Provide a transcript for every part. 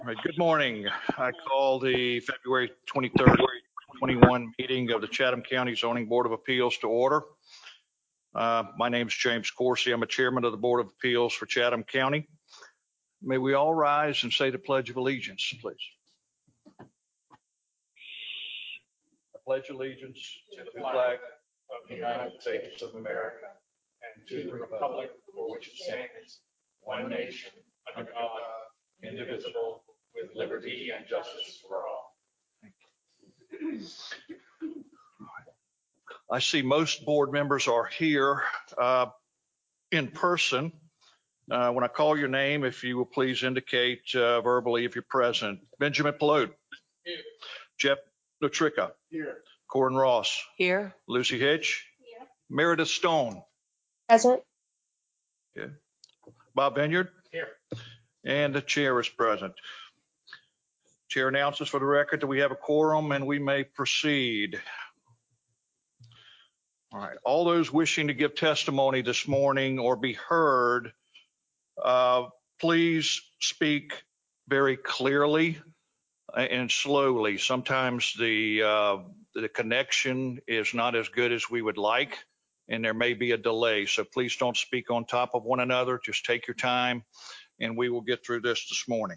All right, good morning. I call the February 23rd, 2021 meeting of the Chatham County Zoning Board of Appeals to order. My name is James Coursey. I'm a chairman of the Board of Appeals for Chatham County. May we all rise and say the Pledge of Allegiance, please. I pledge allegiance to the flag of the United States of America and to the republic for which it stands, one nation, under God, indivisible, with liberty and justice for all. I see most board members are here in person. When I call your name, if you will please indicate verbally if you're present. Benjamin Pelote. Here. Jeff Notricka. Here. Corin Ross. Here. Lucy Hitch. Here. Meredith Stone. Present. Okay. Bob Vineyard. Here. And the chair is present. Chair announces for the record that we have a quorum and we may proceed. All right, all those wishing to give testimony this morning or be heard, please speak very clearly and slowly. Sometimes the connection is not as good as we would like, and there may be a delay. So please don't speak on top of one another. Just take your time, and we will get through this morning.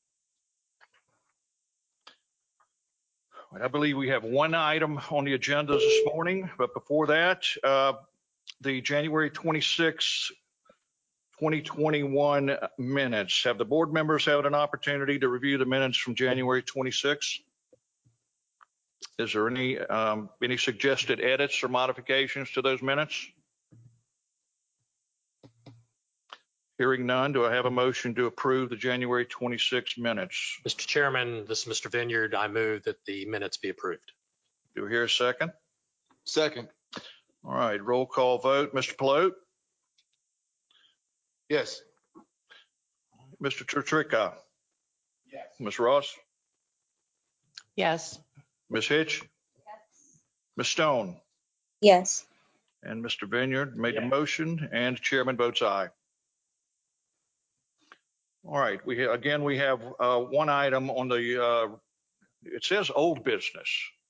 I believe we have one item on the agenda this morning, but before that, the January 26, 2021 minutes. Have the board members had an opportunity to review the minutes from January 26? Is there any suggested edits or modifications to those minutes? Hearing none, do I have a motion to approve the January 26 minutes? Mr. Chairman, this is Mr. Vineyard. I move that the minutes be approved. Do we hear a second? Second. All right, roll call vote. Mr. Pelote? Yes. Mr. Notricka? Yes. Ms. Ross? Yes. Ms. Hitch? Yes. Ms. Stone? Yes. And Mr. Vineyard made the Yes. motion, and the chairman votes aye. All right, we have one item on the, it says old business.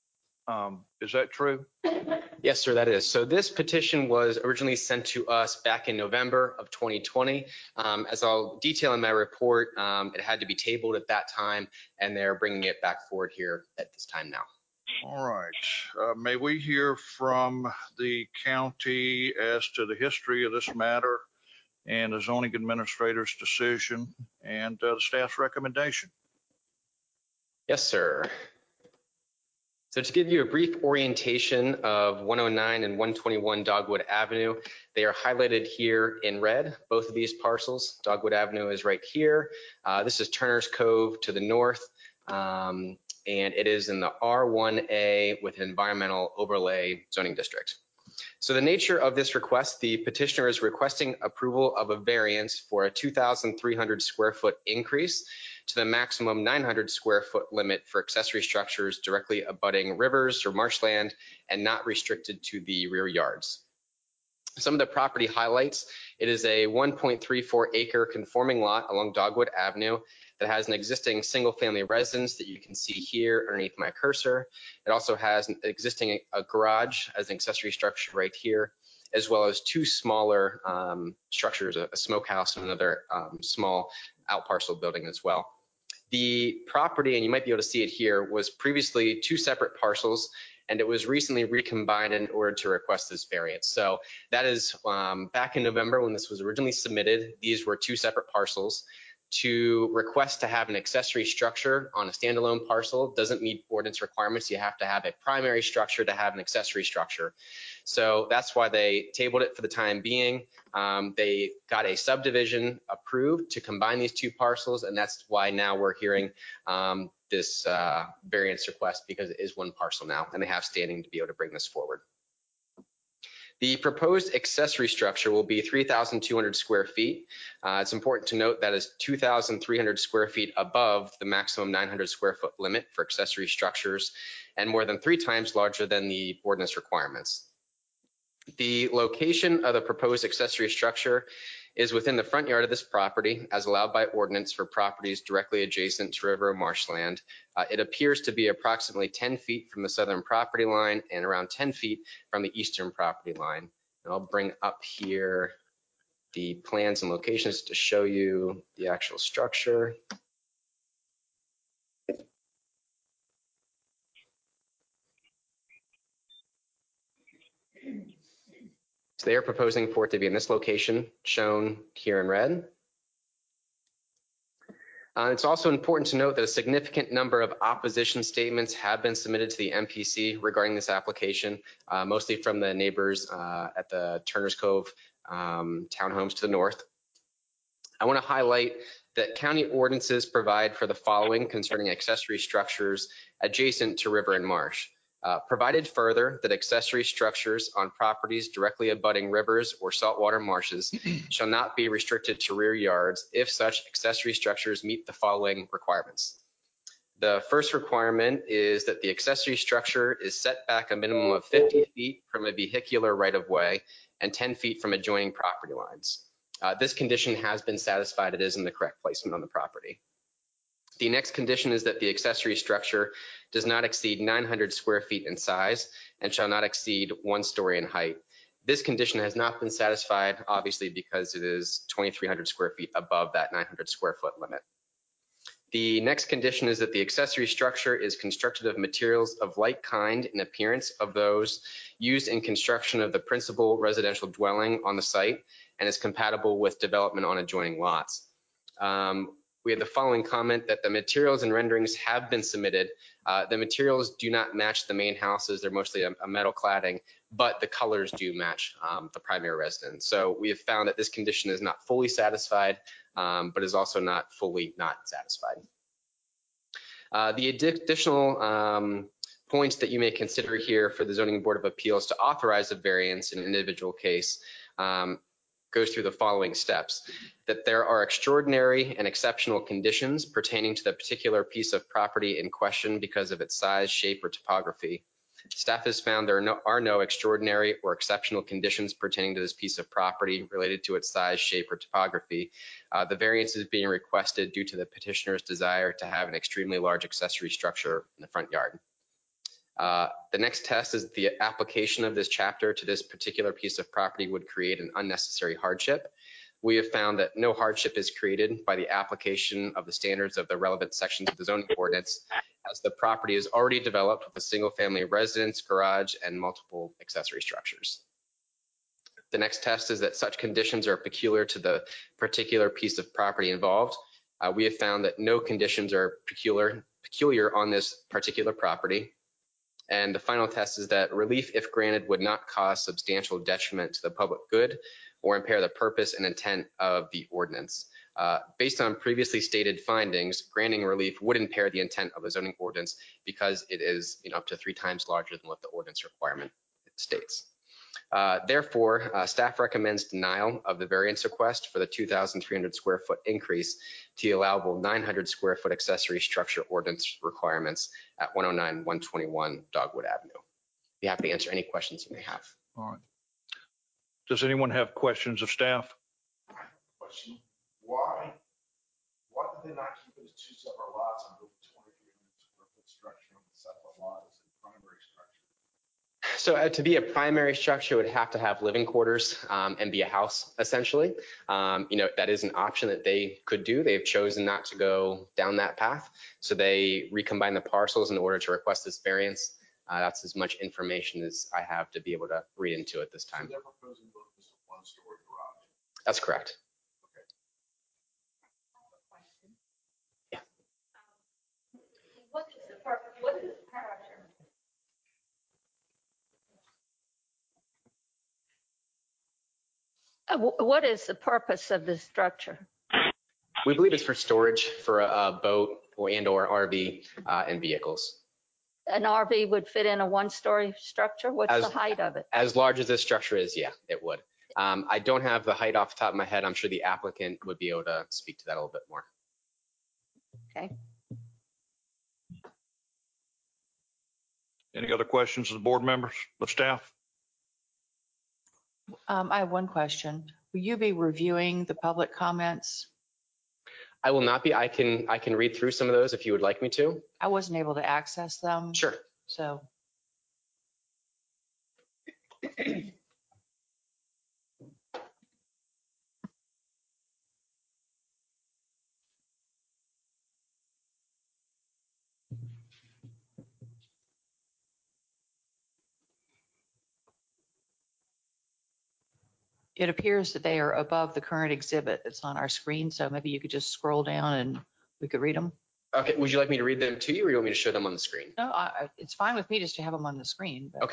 Is that true? Yes, sir, that is. So this petition was originally sent to us back in November of 2020. As I'll detail in my report, it had to be tabled at that time, and they're bringing it back forward here at this time now. All right, may we hear from the county as to the history of this matter and the zoning administrator's decision and the staff's recommendation? Yes, sir. So to give you a brief orientation of 109 and 121 Dogwood Avenue, they are highlighted here in red, both of these parcels. Dogwood Avenue is right here. This is Turner's Cove to the north, and it is in the R1A with an environmental overlay zoning district. So the nature of this request, the petitioner is requesting approval of a variance for a 2,300 square foot increase to the maximum 900 square foot limit for accessory structures directly abutting rivers or marshland and not restricted to the rear yards. Some of the property highlights: it is a 1.34 acre conforming lot along Dogwood Avenue that has an existing single family residence that you can see here underneath my cursor. It also has an existing garage as an accessory structure right here, as well as two smaller structures, a smokehouse and another small out parcel building as well. The property, and you might be able to see it here, was previously two separate parcels, and it was recently recombined in order to request this variance. So that is back in November when this was originally submitted. These were two separate parcels. To request to have an accessory structure on a standalone parcel doesn't meet ordinance requirements. You have to have a primary structure to have an accessory structure. So that's why they tabled it for the time being. They got a subdivision approved to combine these two parcels, and that's why now we're hearing this variance request, because it is one parcel now, and they have standing to be able to bring this forward. The proposed accessory structure will be 3,200 square feet. It's important to note that is 2,300 square feet above the maximum 900 square foot limit for accessory structures and more than 3 times larger than the ordinance requirements. The location of the proposed accessory structure is within the front yard of this property as allowed by ordinance for properties directly adjacent to river or marshland. It appears to be approximately 10 feet from the southern property line and around 10 feet from the eastern property line. And I'll bring up here the plans and locations to show you the actual structure. So they are proposing for it to be in this location shown here in red. It's also important to note that a significant number of opposition statements have been submitted to the MPC regarding this application, mostly from the neighbors at the Turner's Cove townhomes to the north. I want to highlight that county ordinances provide for the following concerning accessory structures adjacent to river and marsh. Provided further that accessory structures on properties directly abutting rivers or saltwater marshes shall not be restricted to rear yards if such accessory structures meet the following requirements. The first requirement is that the accessory structure is set back a minimum of 50 feet from a vehicular right-of-way and 10 feet from adjoining property lines. This condition has been satisfied. It is in the correct placement on the property. The next condition is that the accessory structure does not exceed 900 square feet in size and shall not exceed 1 story in height. This condition has not been satisfied, obviously, because it is 2,300 square feet above that 900 square foot limit. The next condition is that the accessory structure is constructed of materials of like kind in appearance of those used in construction of the principal residential dwelling on the site and is compatible with development on adjoining lots. We have the following comment that the materials and renderings have been submitted. The materials do not match the main houses. They're mostly a metal cladding, but the colors do match the primary residence. So we have found that this condition is not fully satisfied, but is also not fully not satisfied. The additional points that you may consider here for the Zoning Board of Appeals to authorize a variance in an individual case goes through the following steps: that there are extraordinary and exceptional conditions pertaining to the particular piece of property in question because of its size, shape, or topography. Staff has found there are no extraordinary or exceptional conditions pertaining to this piece of property related to its size, shape, or topography. The variance is being requested due to the petitioner's desire to have an extremely large accessory structure in the front yard. The next test is the application of this chapter to this particular piece of property would create an unnecessary hardship. We have found that no hardship is created by the application of the standards of the relevant sections of the zoning ordinance, as the property is already developed with a single-family residence, garage, and multiple accessory structures. The next test is that such conditions are peculiar to the particular piece of property involved. We have found that no conditions are peculiar on this particular property. And the final test is that relief, if granted, would not cause substantial detriment to the public good or impair the purpose and intent of the ordinance. Based on previously stated findings, granting relief would impair the intent of the zoning ordinance because it is up to 3 times larger than what the ordinance requirement states. Therefore, staff recommends denial of the variance request for the 2,300 square foot increase to the allowable 900 square foot accessory structure ordinance requirements at 109-121 Dogwood Avenue. Be happy to answer any questions you may have. All right. Does anyone have questions of staff? Question: Why did they not keep it as 2 separate lots and build a 2,300 square foot structure on the separate lot as a primary structure? So to be a primary structure, it would have to have living quarters and be a house, essentially. That is an option that they could do. They've chosen not to go down that path. So they recombine the parcels in order to request this variance. That's as much information as I have to be able to read into it this time. So they're proposing to build just a 1-story garage. That's correct. Yeah. What is the structure? What is the purpose of this structure? We believe it's for storage for a boat or RV and vehicles. An RV would fit in a 1-story structure? What's the height of it? As large as this structure is, yeah, it would. I don't have the height off the top of my head. I'm sure the applicant would be able to speak to that a little bit more. Okay. Any other questions of the board members, of staff? I have one question. Will you be reviewing the public comments? I will not be. I can read through some of those if you would like me to. I wasn't able to access them. Sure. So it appears that they are above the current exhibit that's on our screen. So maybe you could just scroll down and we could read them. Okay. Would you like me to read them to you, or you want me to show them on the screen? No, it's fine with me just to have them on the screen. But. Okay.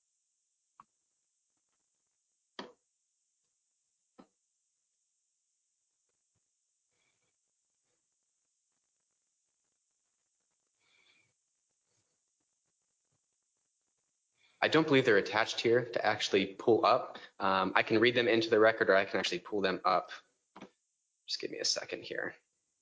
I don't believe they're attached here to actually pull up. I can read them into the record, or I can actually pull them up. Just give me a second here.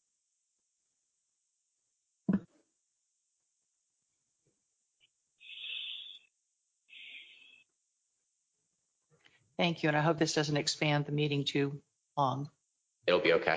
Thank you. And I hope this doesn't expand the meeting too long. It'll be okay.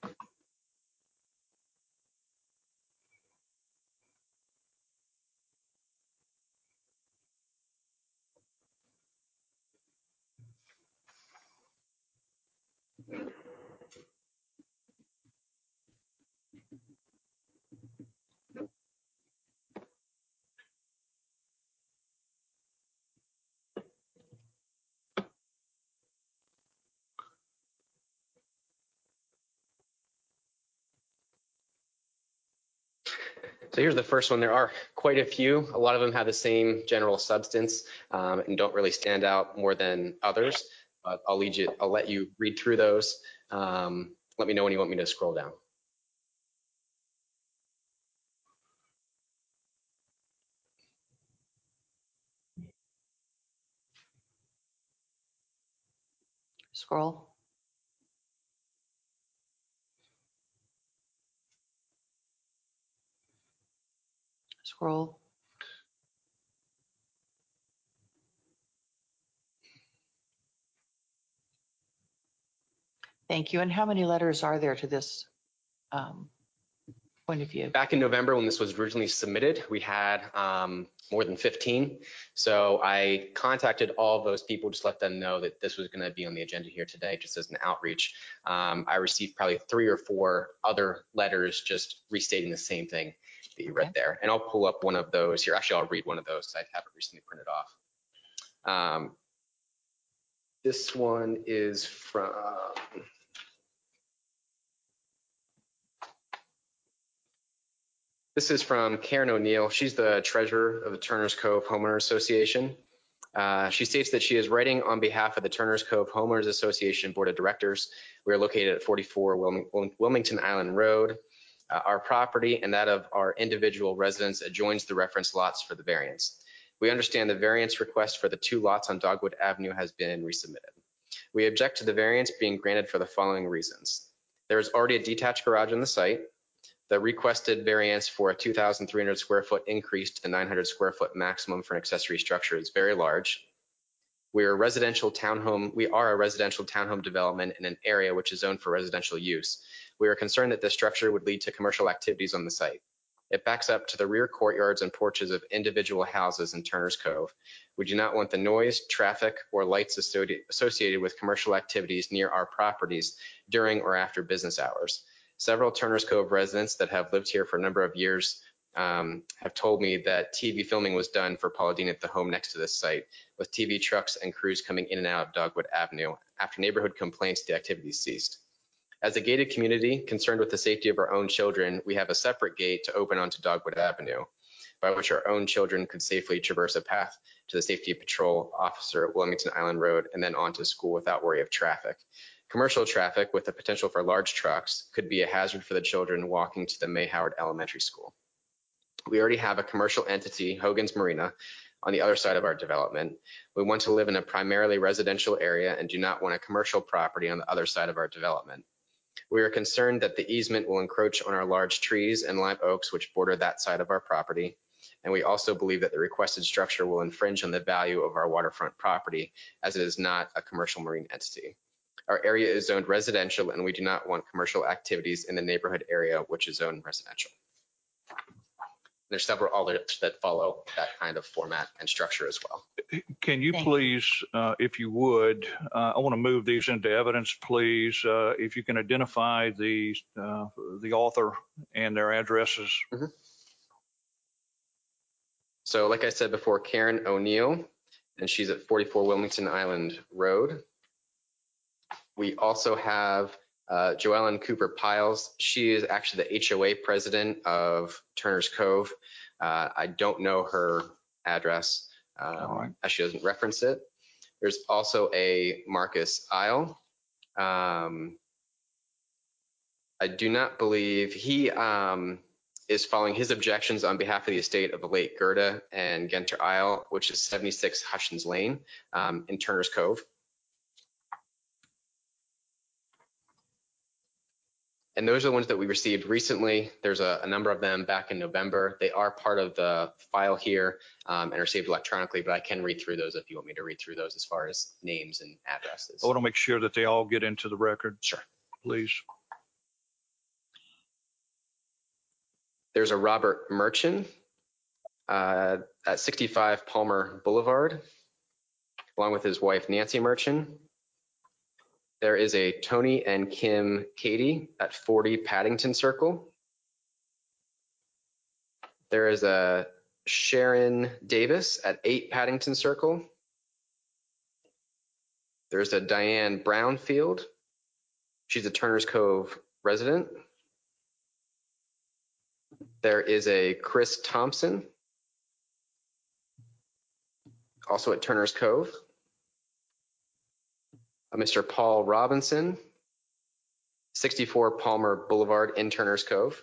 So here's the first one. There are quite a few. A lot of them have the same general substance and don't really stand out more than others. But I'll let you read through those. Let me know when you want me to scroll down. Scroll. Scroll. Thank you. And how many letters are there to this point of view? Back in November, when this was originally submitted, we had more than 15. So I contacted all of those people, just let them know that this was going to be on the agenda here today, just as an outreach. I received probably 3 or 4 other letters just restating the same thing that you read there. And I'll pull up one of those here. Actually, I'll read one of those. I have it recently printed off. This one is from... This is from Karen O'Neill. She's the treasurer of the Turner's Cove Homeowners Association. She states that she is writing on behalf of the Turner's Cove Homeowners Association Board of Directors. We are located at 44 Wilmington Island Road. Our property and that of our individual residents adjoins the reference lots for the variance. We understand the variance request for the 2 lots on Dogwood Avenue has been resubmitted. We object to the variance being granted for the following reasons. There is already a detached garage on the site. The requested variance for a 2,300 square foot increase to the 900 square foot maximum for an accessory structure is very large. We are a residential townhome development in an area which is zoned for residential use. We are concerned that this structure would lead to commercial activities on the site. It backs up to the rear courtyards and porches of individual houses in Turner's Cove. We do not want the noise, traffic, or lights associated with commercial activities near our properties during or after business hours. Several Turner's Cove residents that have lived here for a number of years have told me that TV filming was done for Paula Deen at the home next to this site, with TV trucks and crews coming in and out of Dogwood Avenue. After neighborhood complaints, the activity ceased. As a gated community concerned with the safety of our own children, we have a separate gate to open onto Dogwood Avenue, by which our own children could safely traverse a path to the safety patrol officer at Wilmington Island Road and then on to school without worry of traffic. Commercial traffic with the potential for large trucks could be a hazard for the children walking to the May Howard Elementary School. We already have a commercial entity, Hogan's Marina, on the other side of our development. We want to live in a primarily residential area and do not want a commercial property on the other side of our development. We are concerned that the easement will encroach on our large trees and live oaks which border that side of our property. And we also believe that the requested structure will infringe on the value of our waterfront property as it is not a commercial marine entity. Our area is zoned residential and we do not want commercial activities in the neighborhood area, which is zoned residential. There's several others that follow that kind of format and structure as well. Can you Thank please, if you would, I want to move these into evidence, please. If you can identify the author and their addresses. So like I said before, Karen O'Neill, and she's at 44 Wilmington Island Road. We also have Joellen Cooper Piles. She is actually the HOA president of Turner's Cove. I don't know her address as she doesn't reference it. There's also a Marcus Isle. I do not believe he is following his objections on behalf of the estate of the late Gerda and Genter Isle, which is 76 Hutchins Lane in Turner's Cove. And those are the ones that we received recently. There's a number of them back in November. They are part of the file here and are saved electronically, but I can read through those if you want me to read through those as far as names and addresses. I want to make sure that they all get into the record. Sure. Please. There's a Robert Merchant at 65 Palmer Boulevard, along with his wife, Nancy Merchant. There is a Tony and Kim Katie at 40 Paddington Circle. There is a Sharon Davis at 8 Paddington Circle. There's a Diane Brownfield. She's a Turner's Cove resident. There is a Chris Thompson, also at Turner's Cove. A Mr. Paul Robinson, 64 Palmer Boulevard in Turner's Cove.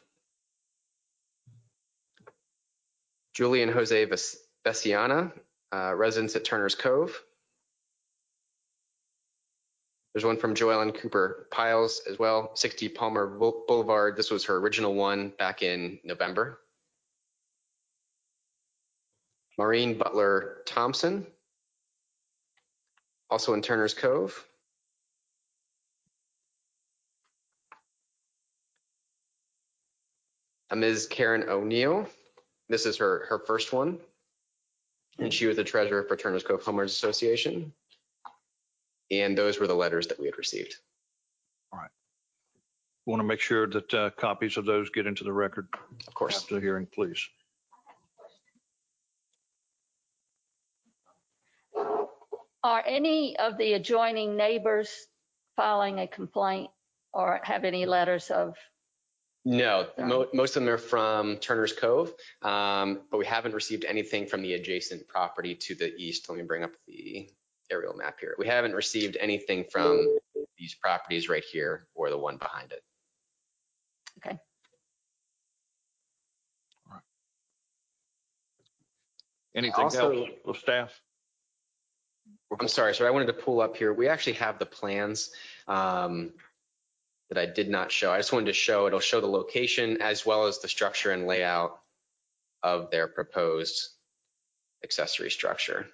Julian Jose Vesiana, residents at Turner's Cove. There's one from Joellen Cooper Piles as well, 60 Palmer Boulevard. This was her original one back in November. Maureen Butler Thompson, also in Turner's Cove. A Ms. Karen O'Neill. This is her first one. And she was the treasurer for Turner's Cove Homeowners Association. And those were the letters that we had received. All right. We want to make sure that copies of those get into the record. Of course. After the hearing, please. Are any of the adjoining neighbors filing a complaint or have any letters of? No, most of them are from Turner's Cove, but we haven't received anything from the adjacent property to the east. Let me bring up the aerial map here. We haven't received anything from these properties right here or the one behind it. Okay. All right. Anything else with staff? I'm sorry, sir. I wanted to pull up here. We actually have the plans that I did not show. I just wanted to show, it'll show the location as well as the structure and layout of their proposed accessory structure.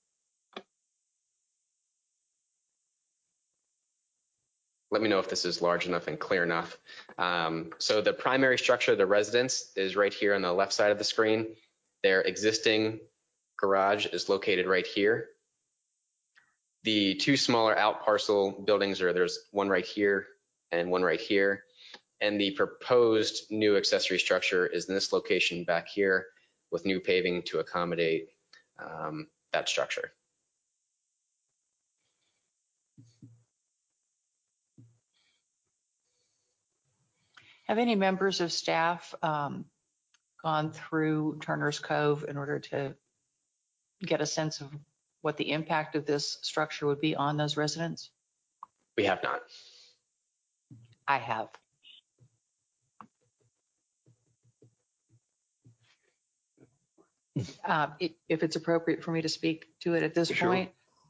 Let me know if this is large enough and clear enough. So the primary structure of the residence is right here on the left side of the screen. Their existing garage is located right here. The two smaller out parcel buildings there's one right here and one right here. And the proposed new accessory structure is in this location back here with new paving to accommodate that structure. Have any members of staff gone through Turner's Cove in order to get a sense of what the impact of this structure would be on those residents? We have not. I have. If it's appropriate for me to speak to it at this Sure. point.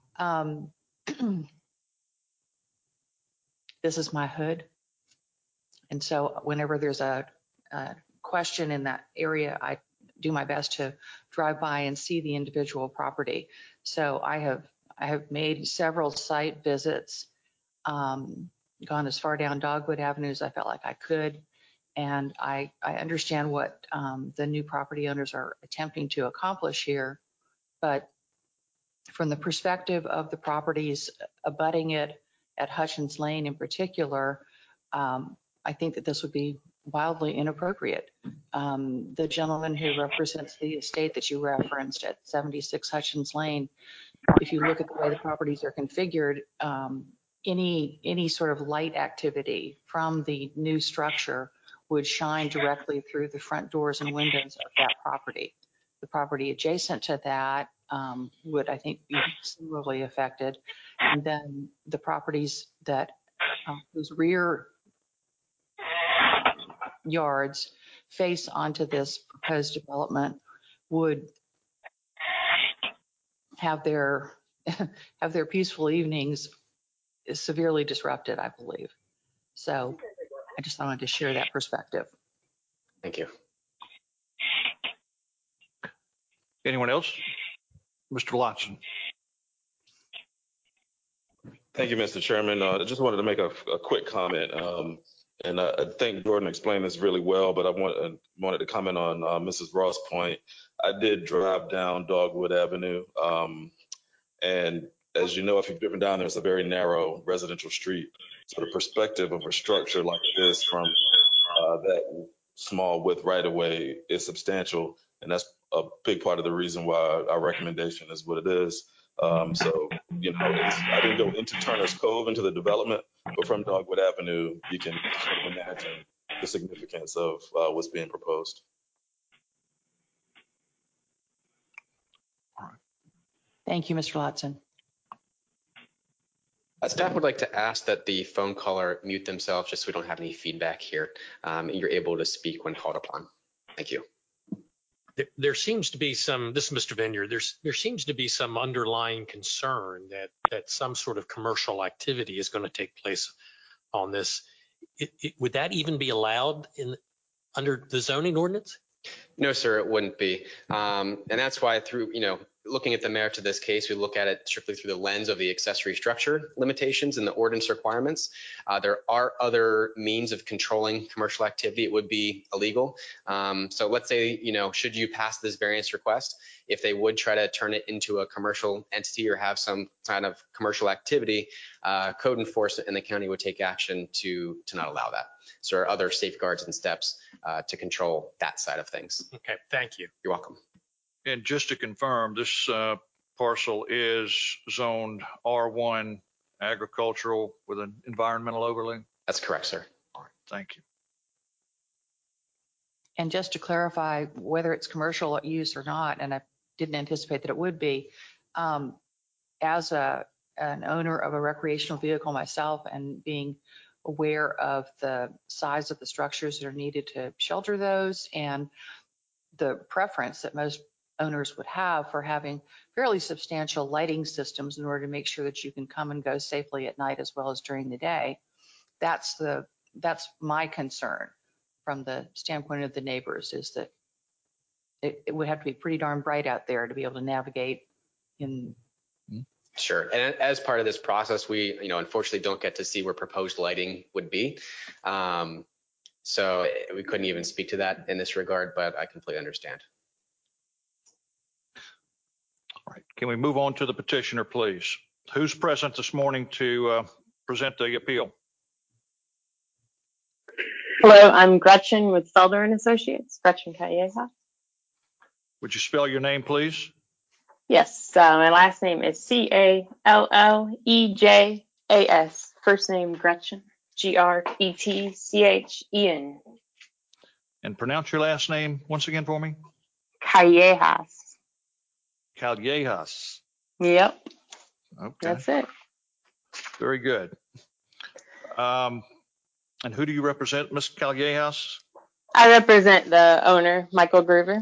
This is my hood. And so whenever there's a question in that area, I do my best to drive by and see the individual property. So I have made several site visits gone as far down Dogwood Avenue as I felt like I could. And I understand what the new property owners are attempting to accomplish here. But from the perspective of the properties abutting it at Hutchins Lane in particular, I think that this would be wildly inappropriate. The gentleman who represents the estate that you referenced at 76 Hutchins Lane, if you look at the way the properties are configured, any sort of light activity from the new structure would shine directly through the front doors and windows of that property. The property adjacent to that would, I think, be similarly affected. And then the properties that whose rear yards face onto this proposed development would have their peaceful evenings severely disrupted, I believe. So I just wanted to share that perspective. Thank you. Anyone else? Mr. Watson. Thank you, Mr. Chairman. I just wanted to make a quick comment. And I think Jordan explained this really well, but I wanted to comment on Mrs. Ross' point. I did drive down Dogwood Avenue. And as you know, if you've driven down there, it's a very narrow residential street. So the perspective of a structure like this from that small width right away is substantial. And that's a big part of the reason why our recommendation is what it is. So, you know, I didn't go into Turner's Cove into the development, but from Dogwood Avenue, you can sort of imagine the significance of what's being proposed. Thank you, Mr. Watson. Staff would like to ask that the phone caller mute themselves just so we don't have any feedback here. You're able to speak when called upon. Thank you. There seems to be some, this is Mr. Vineyard, there seems to be some underlying concern that some sort of commercial activity is going to take place on this. Would that even be allowed under the zoning ordinance? No, sir, it wouldn't be. And that's why through, looking at the merits of this case, we look at it strictly through the lens of the accessory structure limitations and the ordinance requirements. There are other means of controlling commercial activity. It would be illegal. So let's say, should you pass this variance request, if they would try to turn it into a commercial entity or have some kind of commercial activity, code enforcement in the county would take action to not allow that. So there are other safeguards and steps to control that side of things. Okay, thank you. You're welcome. And just to confirm, this parcel is zoned R1 agricultural with an environmental overlay? That's correct, sir. All right, thank you. And just to clarify whether it's commercial use or not, and I didn't anticipate that it would be, as an owner of a recreational vehicle myself and being aware of the size of the structures that are needed to shelter those and the preference that most owners would have for having fairly substantial lighting systems in order to make sure that you can come and go safely at night as well as during the day. That's my concern from the standpoint of the neighbors, is that it would have to be pretty darn bright out there to be able to navigate in. Sure. And as part of this process, we, unfortunately don't get to see where proposed lighting would be. So we couldn't even speak to that in this regard, but I completely understand. All right, can we move on to the petitioner, please? Who's present this morning to present the appeal? Hello, I'm Gretchen with Felder and Associates, Gretchen Calleja. Would you spell your name, please? Yes, my last name is Callejas. First name Gretchen, Gretchen. And pronounce your last name once again for me. Callejas. Callejas. Yep. Okay. That's it. Very good. And who do you represent, Ms. Callejas? I represent the owner, Michael Groover.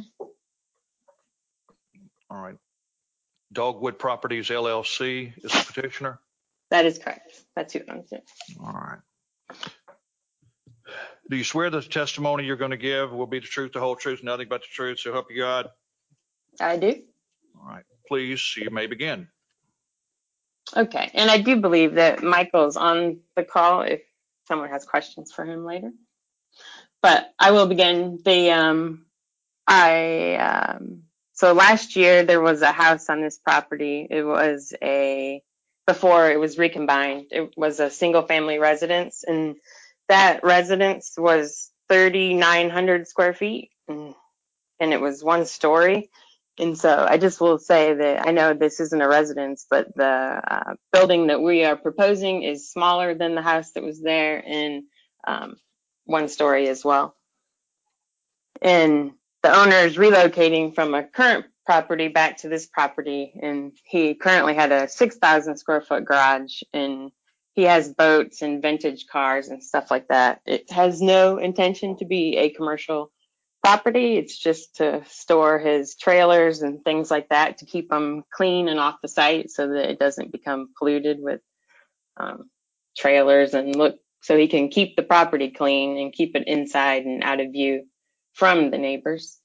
All right. Dogwood Properties LLC is the petitioner? That is correct. That's who owns it. All right. Do you swear the testimony you're going to give will be the truth, the whole truth, nothing but the truth, so help you God? I do. All right. Please, you may begin. Okay, and I do believe that Michael's on the call if someone has questions for him later. But I will begin. So last year there was a house on this property. It was before it was recombined, it was a single family residence, and that residence was 3,900 square feet, and it was 1 story. And so I just will say that I know this isn't a residence, but the building that we are proposing is smaller than the house that was there, and 1 story as well. And the owner is relocating from a current property back to this property, and he currently had a 6,000 square foot garage, and he has boats and vintage cars and stuff like that. It has no intention to be a commercial property. It's just to store his trailers and things like that, to keep them clean and off the site so that it doesn't become polluted with trailers, and so he can keep the property clean and keep it inside and out of view from the neighbors.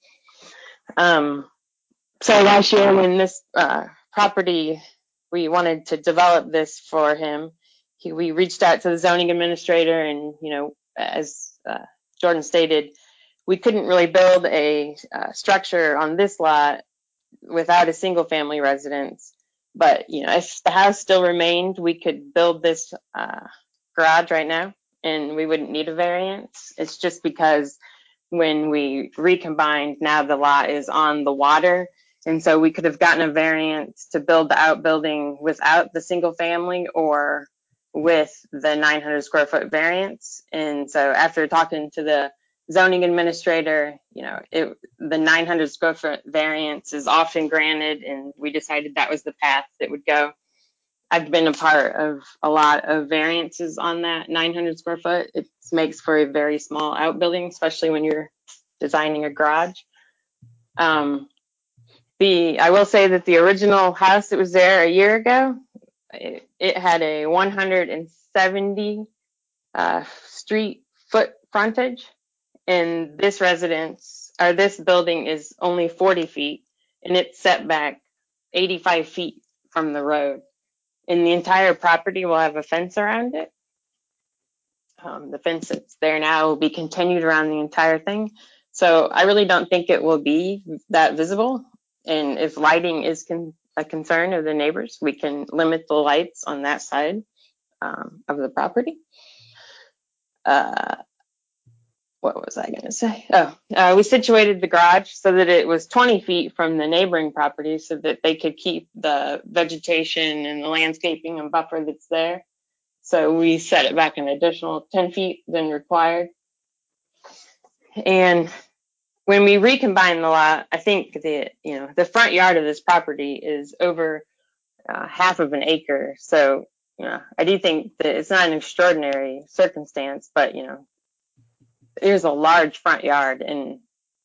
So last year when this property, we wanted to develop this for him, we reached out to the zoning administrator, and as Jordan stated, we couldn't really build a structure on this lot without a single family residence. But if the house still remained, we could build this garage right now, and we wouldn't need a variance. It's just because when we recombined, now the lot is on the water, and so we could have gotten a variance to build the outbuilding without the single family or with the 900 square foot variance. And so after talking to the zoning administrator, the 900 square foot variance is often granted, and we decided that was the path that would go. I've been a part of a lot of variances on that 900 square foot. It makes for a very small outbuilding, especially when you're designing a garage. I will say that the original house that was there a year ago, it had a 170 street foot frontage, and this building is only 40 feet, and it's set back 85 feet from the road. And the entire property will have a fence around it. The fence that's there now will be continued around the entire thing. So I really don't think it will be that visible. And if lighting is a concern of the neighbors, we can limit the lights on that side of the property. What was I going to say? We situated the garage so that it was 20 feet from the neighboring property so that they could keep the vegetation and the landscaping and buffer that's there. So we set it back an additional 10 feet than required. And when we recombine the lot, I think the front yard of this property is over half of an acre. So I do think that it's not an extraordinary circumstance, but there's a large front yard, and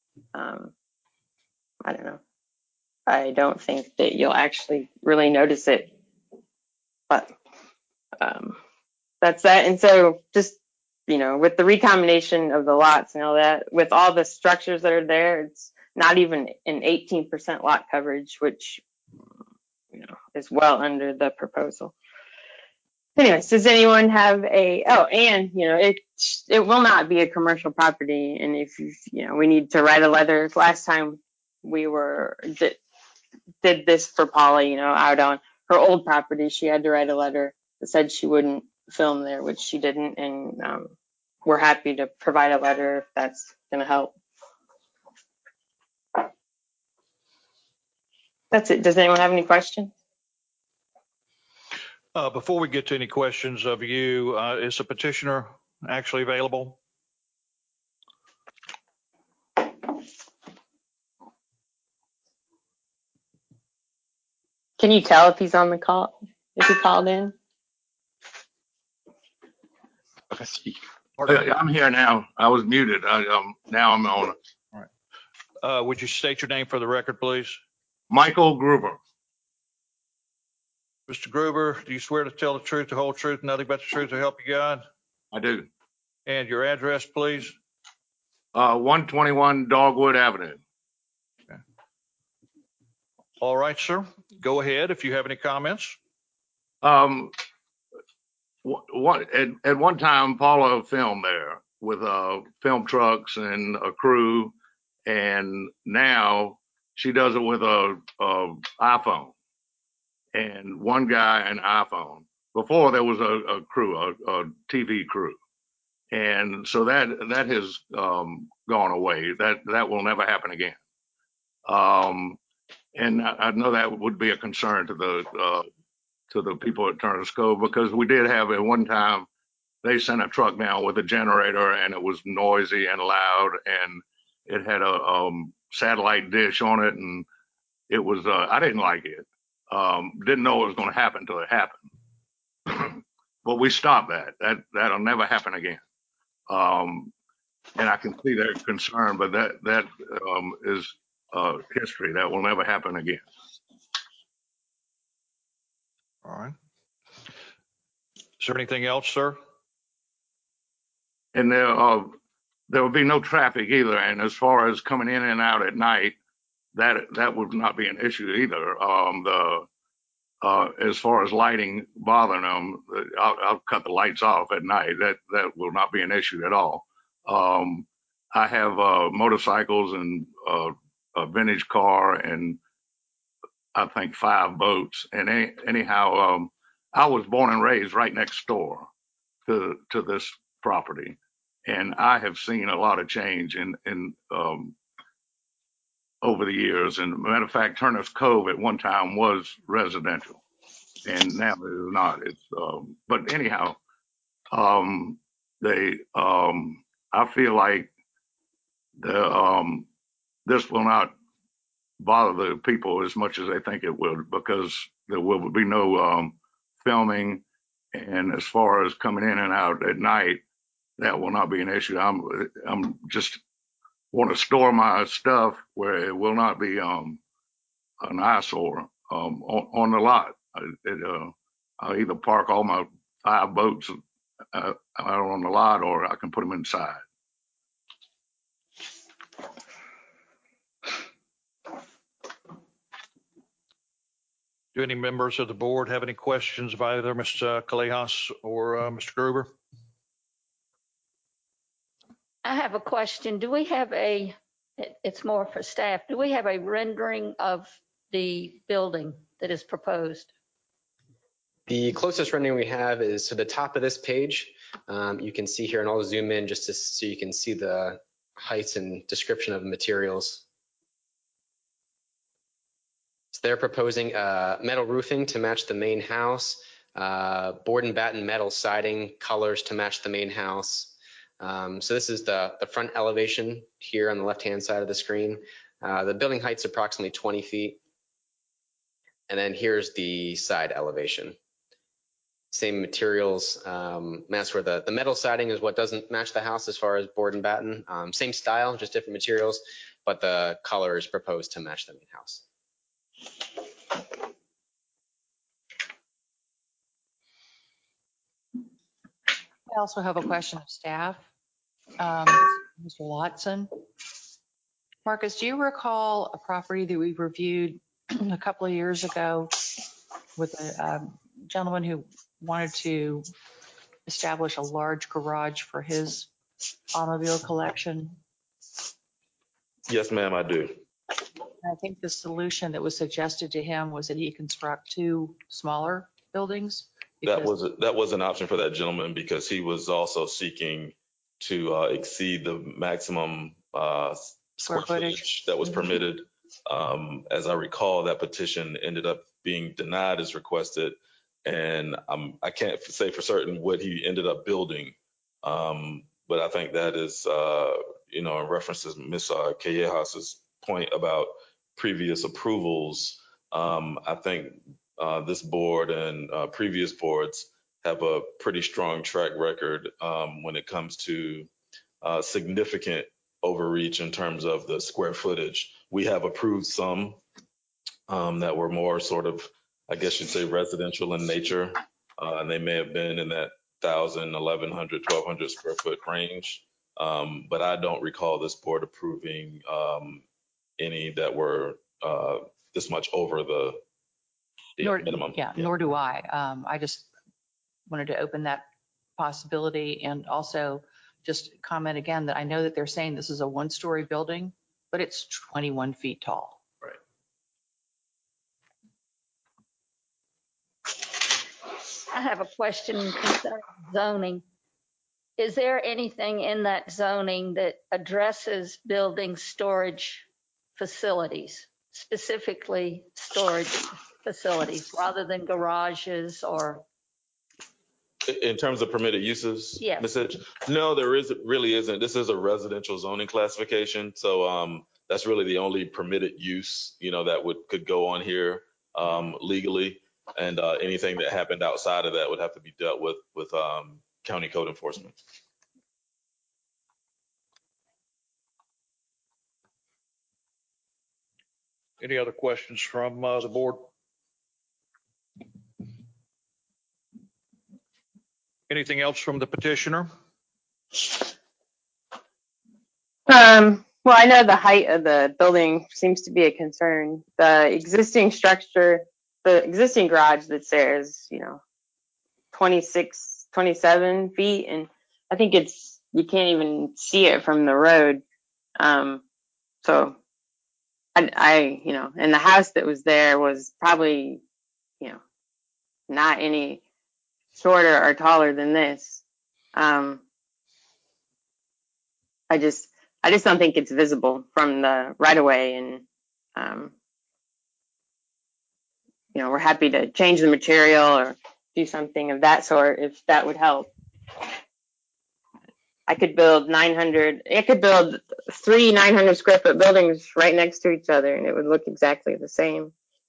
I don't know. I don't think that you'll actually really notice it, but that's that. And so just, with the recombination of the lots and all that, with all the structures that are there, it's not even an 18% lot coverage, which, is well under the proposal. Anyways, does anyone have it will not be a commercial property. And if we need to write a letter. Last time we did this for Polly, out on her old property, she had to write a letter that said she wouldn't film there, which she didn't. And we're happy to provide a letter if that's going to help. That's it. Does anyone have any questions? Before we get to any questions of you, is the petitioner actually available? Can you tell if he's on the call? Is he called in? I'm here now. I was muted. Now I'm on. All right. Would you state your name for the record, please? Michael Gruber. Mr. Gruber, do you swear to tell the truth, the whole truth, nothing but the truth to help you God? I do. And your address, please? 121 Dogwood Avenue. Okay. All right, sir. Go ahead if you have any comments. At one time, Paula filmed there with film trucks and a crew, and now she does it with a iPhone and one guy an iPhone. Before there was a crew, a TV crew, and so that has gone away. That will never happen again. And I know that would be a concern to the people at Turner's Cove, because we did have at one time they sent a truck down with a generator, and it was noisy and loud, and it had a satellite dish on it, and it was I didn't like it. Didn't know it was going to happen until it happened. But we stopped that. That'll never happen again. And I can see their concern, but that is history. That will never happen again. All right. Is there anything else, sir? And there will be no traffic either. And as far as coming in and out at night, that would not be an issue either. As far as lighting bothering them, I'll cut the lights off at night. That will not be an issue at all. I have motorcycles and a vintage car and I think 5 boats. And anyhow, I was born and raised right next door to this property, and I have seen a lot of change in over the years. And matter of fact, Turner's Cove at one time was residential, and now it is not. It's but anyhow, they I feel like the this will not bother the people as much as they think it will, because there will be no filming. And as far as coming in and out at night, that will not be an issue. I'm just want to store my stuff where it will not be an eyesore on the lot. I'll either park all my 5 boats out on the lot, or I can put them inside. Do any members of the board have any questions of either Mr. Callejas or Mr. Gruber? I have a question. Do we have it's more for staff, do we have a rendering of the building that is proposed? The closest rendering we have is to the top of this page. You can see here, and I'll zoom in just so you can see the heights and description of the materials. So they're proposing metal roofing to match the main house, board and batten metal siding colors to match the main house. So this is the front elevation here on the left-hand side of the screen. The building height's approximately 20 feet. And then here's the side elevation. Same materials, match where the metal siding is what doesn't match the house as far as board and batten. Same style, just different materials, but the color is proposed to match the main house. I also have a question of staff. Mr. Watson. Marcus, do you recall a property that we reviewed a couple of years ago with a gentleman who wanted to establish a large garage for his automobile collection? Yes, ma'am, I do. I think the solution that was suggested to him was that he construct 2 smaller buildings. That was an option for that gentleman, because he was also seeking to exceed the maximum square footage that was permitted. As I recall, that petition ended up being denied as requested, and I can't say for certain what he ended up building, but I think that is, in reference to Ms. Callejas' point about previous approvals. I think this board and previous boards have a pretty strong track record when it comes to significant overreach in terms of the square footage. We have approved some that were more sort of, I guess you'd say, residential in nature, and they may have been in that 1,000, 1,100, 1,200 square foot range. But I don't recall this board approving any that were this much over the minimum. Nor do I. I just wanted to open that possibility and also just comment again that I know that they're saying this is a 1-story building, but it's 21 feet tall. Right. I have a question concerning zoning. Is there anything in that zoning that addresses building storage facilities, specifically storage facilities, rather than garages or? In terms of permitted uses, Yes. Ms. Hitch? No, really isn't. This is a residential zoning classification. So that's really the only permitted use, that could go on here legally. And anything that happened outside of that would have to be dealt with county code enforcement. Any other questions from the board? Anything else from the petitioner? Well, I know the height of the building seems to be a concern. The existing structure, the existing garage that's there is, 26, 27 feet. And I think you can't even see it from the road. So and the house that was there was probably, not any shorter or taller than this. I just don't think it's visible from the right of way, and we're happy to change the material or do something of that sort if that would help. I could build 3 900 square foot buildings right next to each other, and it would look exactly the same.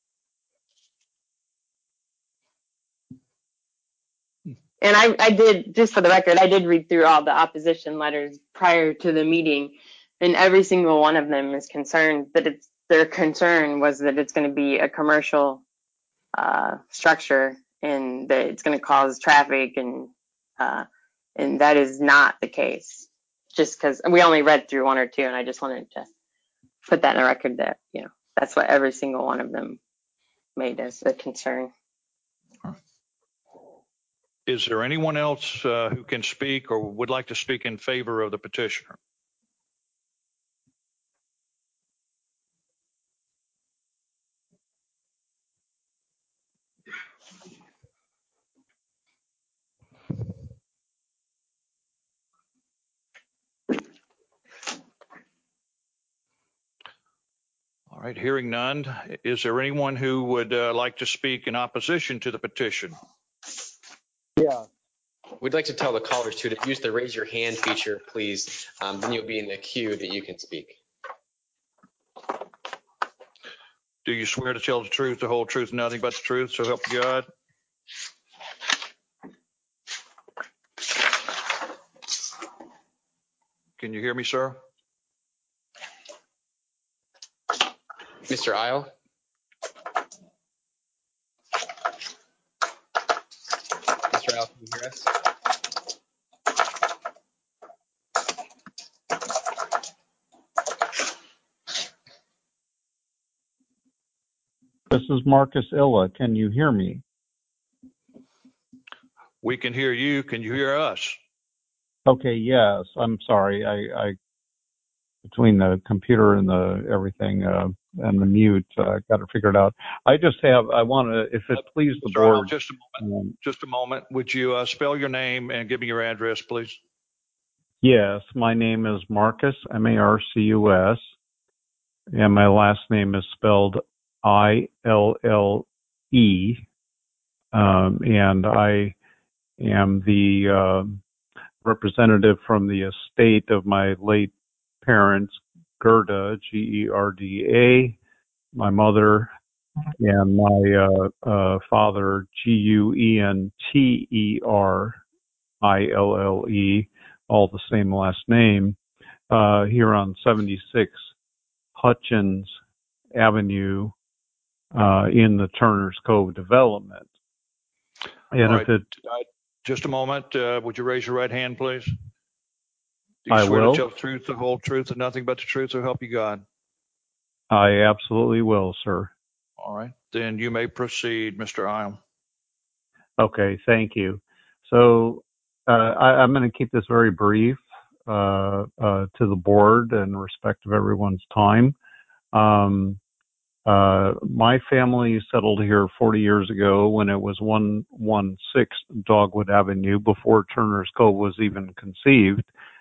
And I did, just for the record, I did read through all the opposition letters prior to the meeting, and every single one of them is concerned that their concern was that it's going to be a commercial structure and that it's going to cause traffic, and that is not the case. Just because we only read through 1 or 2, and I just wanted to put that in the record that that's what every single one of them made as a concern. Is there anyone else who can speak or would like to speak in favor of the petitioner? All right, hearing none. Is there anyone who would like to speak in opposition to the petition? Yeah. We'd like to tell the callers to use the raise your hand feature, please. Then you'll be in the queue that you can speak. Do you swear to tell the truth, the whole truth, nothing but the truth, so help you God? Can you hear me, sir? Mr. Isle? Mr. Isle, can you hear us? This is Marcus Illa. Can you hear me? We can hear you. Can you hear us? Okay, yes. I'm sorry. I between the computer and the everything and the mute, got to figure it out. I want to, if it please the board. Just a moment. Would you spell your name and give me your address, please? Yes, my name is Marcus, Marcus, and my last name is spelled Ille. And I am the representative from the estate of my late parents, Gerda, Gerda, my mother, and my father, Guenterille, all the same last name, here on 76 Hutchins Avenue in the Turner's Cove development. And all right. Just a moment. Would you raise your right hand, please? Do you swear will. to tell the truth, the whole truth, and nothing but the truth, so help you God? I absolutely will, sir. All right. Then you may proceed, Mr. Isle. Okay, thank you. So I'm going to keep this very brief to the board in respect of everyone's time. My family settled here 40 years ago when it was 116 Dogwood Avenue, before Turner's Cove was even conceived.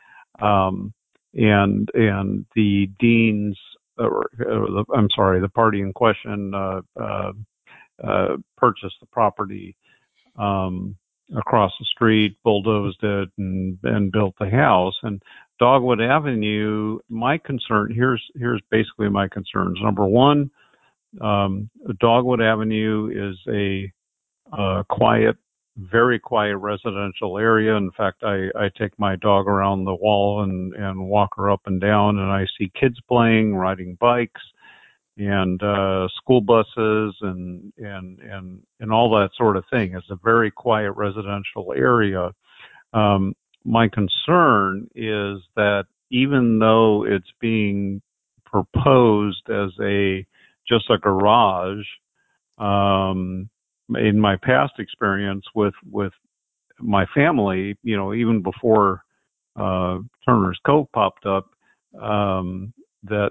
And the deans, the party in question purchased the property across the street, bulldozed it, and built the house. And Dogwood Avenue, my concern, here's basically my concerns. Number one, Dogwood Avenue is a quiet, very quiet residential area. In fact, I take my dog around the wall and walk her up and down, and I see kids playing, riding bikes, and school buses and all that sort of thing. It's a very quiet residential area. My concern is that even though it's being proposed as just a garage, in my past experience with my family, even before Turner's Cove popped up, that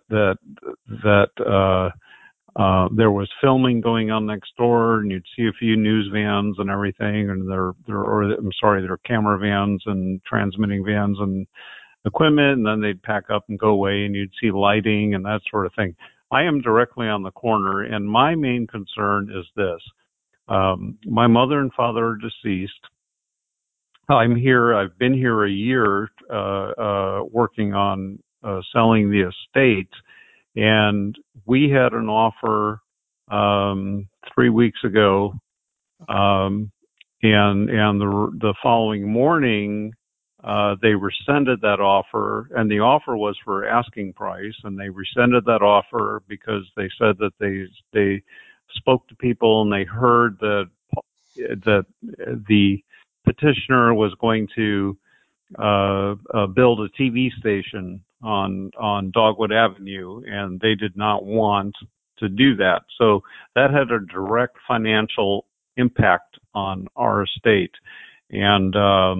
there was filming going on next door, and you'd see a few news vans and everything, and their camera vans and transmitting vans and equipment, and then they'd pack up and go away, and you'd see lighting and that sort of thing. I am directly on the corner, and my main concern is this. My mother and father are deceased. I'm here. I've been here a year working on selling the estate, and we had an offer 3 weeks ago, and the following morning they rescinded that offer, and the offer was for asking price, and they rescinded that offer because they said that they spoke to people and they heard that the petitioner was going to build a TV station on Dogwood Avenue, and they did not want to do that. So that had a direct financial impact on our estate. And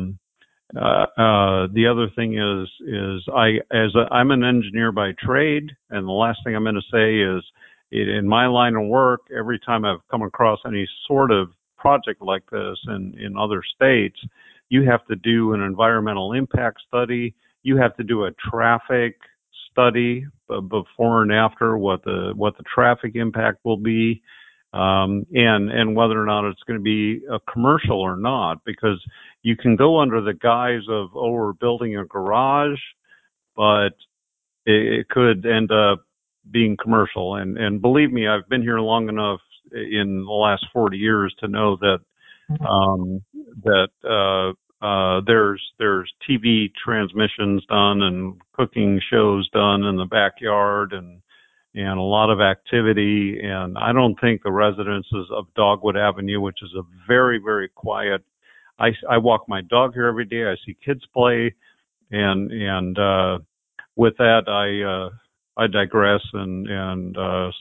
the other thing is I'm an engineer by trade, and the last thing I'm going to say is, in my line of work, every time I've come across any sort of project like this in other states, you have to do an environmental impact study. You have to do a traffic study before and after what the traffic impact will be, and whether or not it's going to be a commercial or not, because you can go under the guise of, we're building a garage, but it could end up being commercial. And believe me, I've been here long enough in the last 40 years to know that there's TV transmissions done and cooking shows done in the backyard and a lot of activity. And I don't think the residences of Dogwood Avenue, which is a very, very quiet, I walk my dog here every day. I see kids play, and with that, I digress and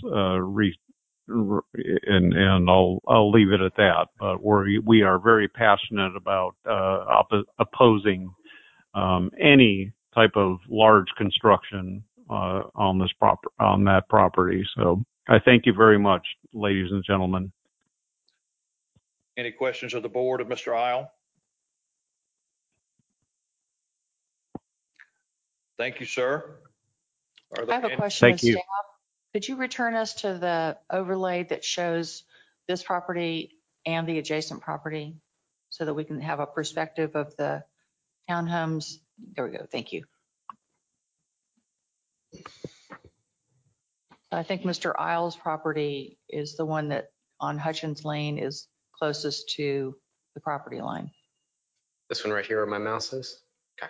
I'll leave it at that. But we are very passionate about opposing any type of large construction on that property. So I thank you very much, ladies and gentlemen. Any questions of the board of Mr. Isle? Thank you, sir. I have a question Thank of you. staff. Could you return us to the overlay that shows this property and the adjacent property so that we can have a perspective of the townhomes? There we go. Thank you. I think Mr. Isle's property is the one that on Hutchins Lane is closest to the property line. This one right here where my mouse is? Okay.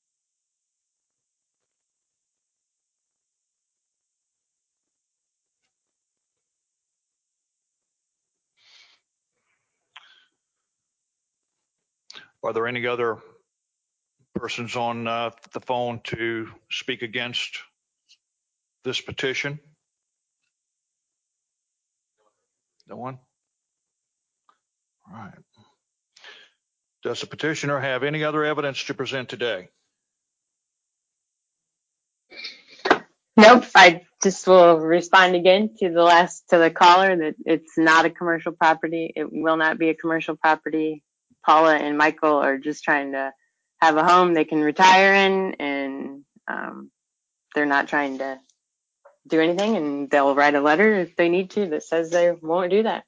Are there any other persons on the phone to speak against this petition? No one? All right. Does the petitioner have any other evidence to present today? Nope. I just will respond again to the caller that it's not a commercial property. It will not be a commercial property. Paula and Michael are just trying to have a home they can retire in, and they're not trying to do anything, and they'll write a letter if they need to that says they won't do that.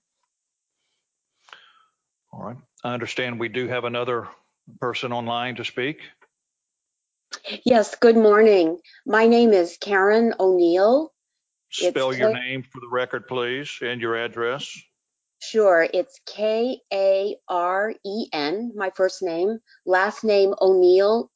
All right. I understand we do have another person online to speak. Yes, good morning. My name is Karen O'Neill. Spell your name for the record, please, and your address. Sure, it's Karen, my first name, last name O'Neill,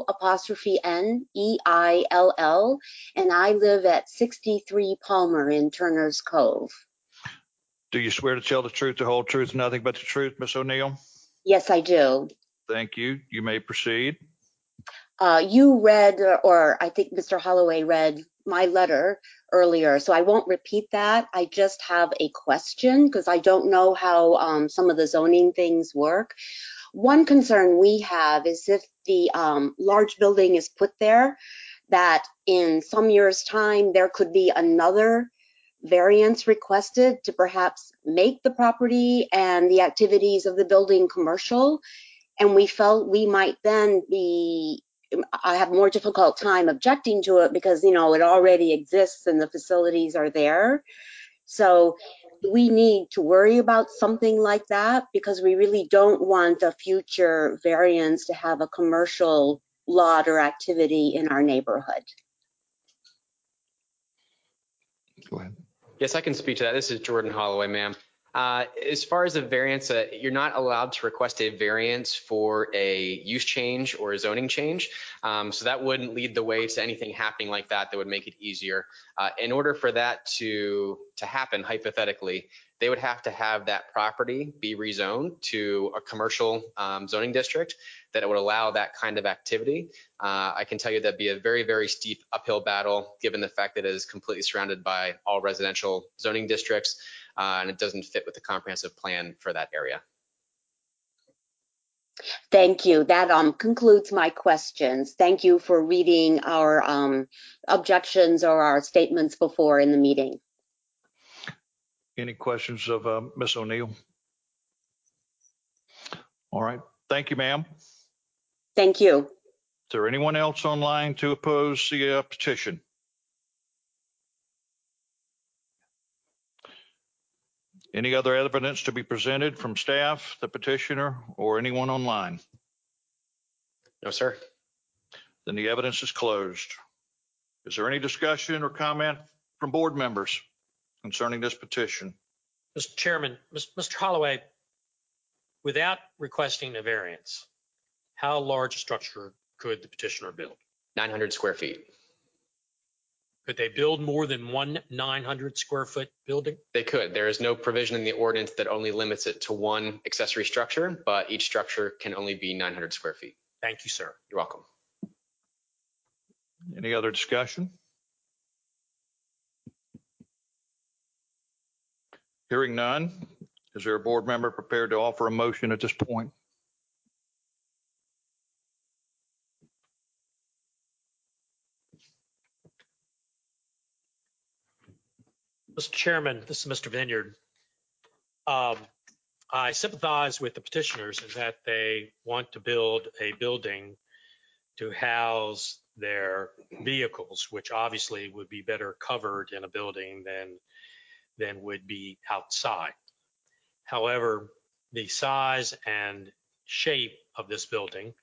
O''Neill, and I live at 63 Palmer in Turner's Cove. Do you swear to tell the truth, the whole truth, nothing but the truth, Miss O'Neill? Yes, I do. Thank you. You may proceed. You read, or I think Mr. Holloway read my letter earlier, so I won't repeat that. I just have a question because I don't know how some of the zoning things work. One concern we have is if the large building is put there, that in some years' time there could be another variance requested to perhaps make the property and the activities of the building commercial. And we felt we might then I have more difficult time objecting to it because, it already exists and the facilities are there. So we need to worry about something like that because we really don't want a future variance to have a commercial lot or activity in our neighborhood. Go ahead. Yes, I can speak to that. This is Jordan Holloway, ma'am. As far as a variance, you're not allowed to request a variance for a use change or a zoning change. So that wouldn't lead the way to anything happening like that that would make it easier. In order for that to happen, hypothetically, they would have to have that property be rezoned to a commercial zoning district that would allow that kind of activity. I can tell you that'd be a very, very steep uphill battle given the fact that it is completely surrounded by all residential zoning districts. And it doesn't fit with the comprehensive plan for that area. Thank you. That concludes my questions. Thank you for reading our objections or our statements before in the meeting. Any questions of Ms. O'Neill? All right. Thank you, ma'am. Thank you. Is there anyone else online to oppose the petition? Any other evidence to be presented from staff, the petitioner, or anyone online? No, sir. Then the evidence is closed. Is there any discussion or comment from board members concerning this petition? Mr. Chairman, Mr. Holloway, without requesting a variance, how large a structure could the petitioner build? 900 square feet. Could they build more than one 900 square foot building? They could. There is no provision in the ordinance that only limits it to one accessory structure, but each structure can only be 900 square feet. Thank you, sir. You're welcome. Any other discussion? Hearing none, is there a board member prepared to offer a motion at this point? Mr. Chairman, this is Mr. Vineyard. I sympathize with the petitioners in that they want to build a building to house their vehicles, which obviously would be better covered in a building than would be outside. However, the size and shape of this building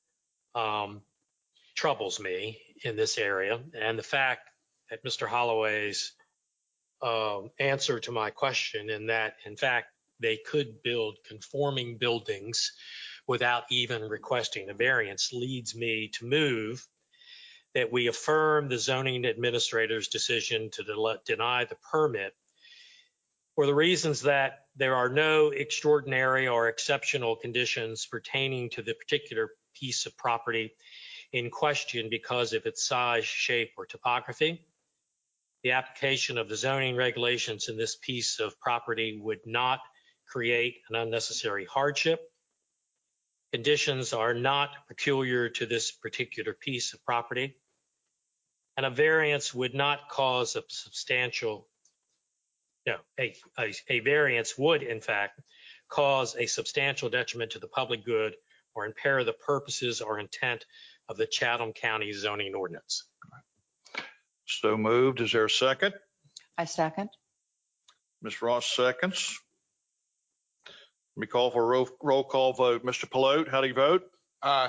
troubles me in this area, and the fact that Mr. Holloway's answer to my question in that, in fact, they could build conforming buildings without even requesting a variance leads me to move that we affirm the zoning administrator's decision to deny the permit for the reasons that there are no extraordinary or exceptional conditions pertaining to the particular piece of property in question because of its size, shape, or topography. the application of the zoning regulations in this piece of property would not create an unnecessary hardship. Conditions are not peculiar to this particular piece of property, and a variance would not cause a substantial, no, a variance would in fact cause a substantial detriment to the public good or impair the purposes or intent of the Chatham County zoning ordinance. So moved. Is there a second? I second. Ms. Ross seconds. Let me call for a roll call vote. Mr. Pelote, how do you vote? Aye.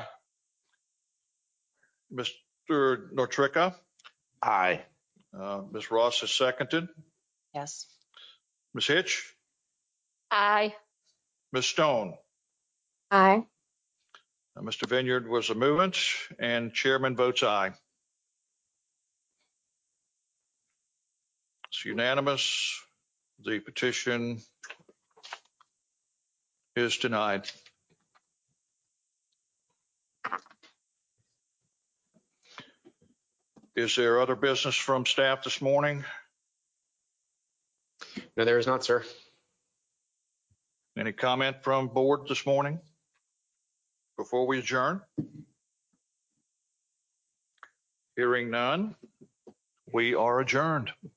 Mr. Nortrica? Aye. Ms. Ross is seconded. Yes. Ms. Hitch? Aye. Ms. Stone? Aye. Mr. Vineyard was a movement, and chairman votes aye. It's unanimous. The petition is denied. Is there other business from staff this morning? No, there is not, sir. Any comment from board this morning before we adjourn? Hearing none, we are adjourned.